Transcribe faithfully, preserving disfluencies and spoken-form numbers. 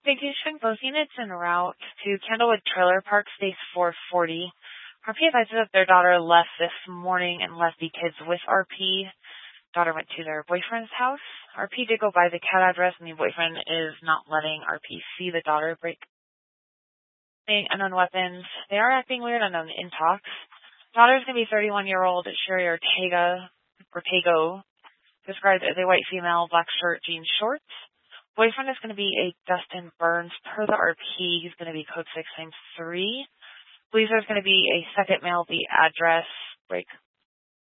Vacation both units en route to Candlewood Trailer Park, space four forty. R P advises that their daughter left this morning and left the kids with R P. Daughter went to their boyfriend's house. R P did go by the cat address, and the boyfriend is not letting R P see the daughter. Break. Unknown weapons. They are acting weird. Unknown in talks. Daughter's going to be thirty-one-year-old Sherry Ortega, Ortego, described as a white female, black shirt, jeans, shorts. Boyfriend is going to be a Dustin Burns. Per the R P, he's going to be code six times three. Believes there's going to be a second male, the address. Break.